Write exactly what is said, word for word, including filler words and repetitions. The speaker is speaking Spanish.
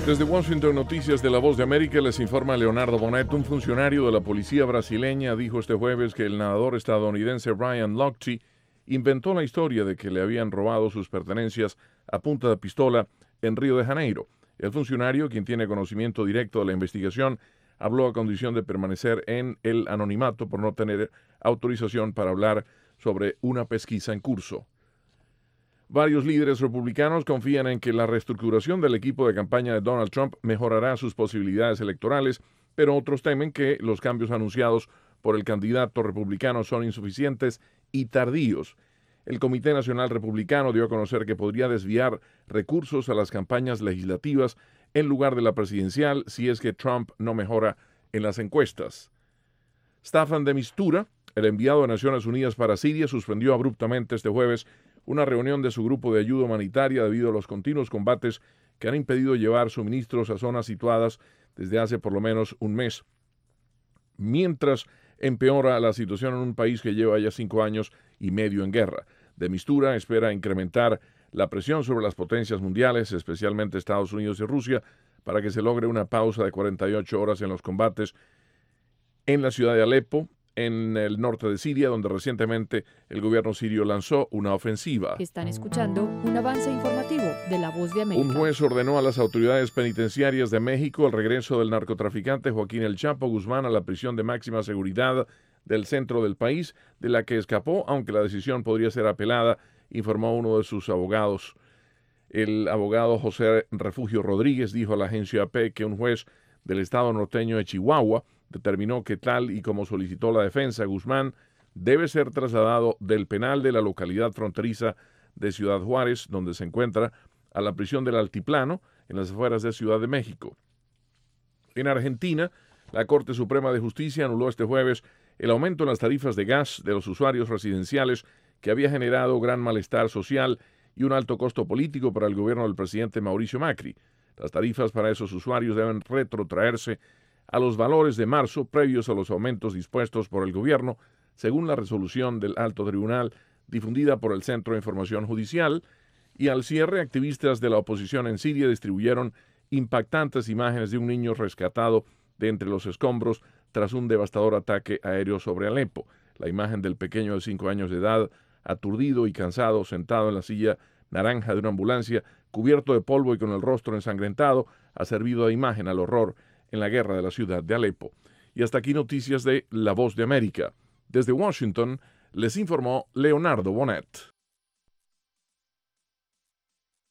Desde Washington, Noticias de La Voz de América, les informa Leonardo Bonet. Un funcionario de la policía brasileña dijo este jueves que el nadador estadounidense Ryan Lochte inventó la historia de que le habían robado sus pertenencias a punta de pistola en Río de Janeiro. El funcionario, quien tiene conocimiento directo de la investigación, habló a condición de permanecer en el anonimato por no tener autorización para hablar sobre una pesquisa en curso. Varios líderes republicanos confían en que la reestructuración del equipo de campaña de Donald Trump mejorará sus posibilidades electorales, pero otros temen que los cambios anunciados por el candidato republicano son insuficientes y tardíos. El Comité Nacional Republicano dio a conocer que podría desviar recursos a las campañas legislativas en lugar de la presidencial si es que Trump no mejora en las encuestas. Staffan de Mistura, el enviado de Naciones Unidas para Siria, suspendió abruptamente este jueves una reunión de su grupo de ayuda humanitaria debido a los continuos combates que han impedido llevar suministros a zonas situadas desde hace por lo menos un mes, mientras empeora la situación en un país que lleva ya cinco años y medio en guerra. De Mistura espera incrementar la presión sobre las potencias mundiales, especialmente Estados Unidos y Rusia, para que se logre una pausa de cuarenta y ocho horas en los combates en la ciudad de Alepo, en el norte de Siria, donde recientemente el gobierno sirio lanzó una ofensiva. Están escuchando un avance informativo de La Voz de América. Un juez ordenó a las autoridades penitenciarias de México el regreso del narcotraficante Joaquín El Chapo Guzmán a la prisión de máxima seguridad del centro del país, de la que escapó, aunque la decisión podría ser apelada, informó uno de sus abogados. El abogado José Refugio Rodríguez dijo a la agencia A P que un juez del estado norteño de Chihuahua determinó que, tal y como solicitó la defensa, Guzmán debe ser trasladado del penal de la localidad fronteriza de Ciudad Juárez, donde se encuentra, a la prisión del Altiplano, en las afueras de Ciudad de México. En Argentina, la Corte Suprema de Justicia anuló este jueves el aumento en las tarifas de gas de los usuarios residenciales que había generado gran malestar social y un alto costo político para el gobierno del presidente Mauricio Macri. Las tarifas para esos usuarios deben retrotraerse a los valores de marzo previos a los aumentos dispuestos por el gobierno, según la resolución del Alto Tribunal difundida por el Centro de Información Judicial. Y al cierre, activistas de la oposición en Siria distribuyeron impactantes imágenes de un niño rescatado de entre los escombros tras un devastador ataque aéreo sobre Alepo. La imagen del pequeño de cinco años de edad, aturdido y cansado, sentado en la silla naranja de una ambulancia, cubierto de polvo y con el rostro ensangrentado, ha servido de imagen al horror en la guerra de la ciudad de Alepo. Y hasta aquí noticias de La Voz de América. Desde Washington, les informó Leonardo Bonet.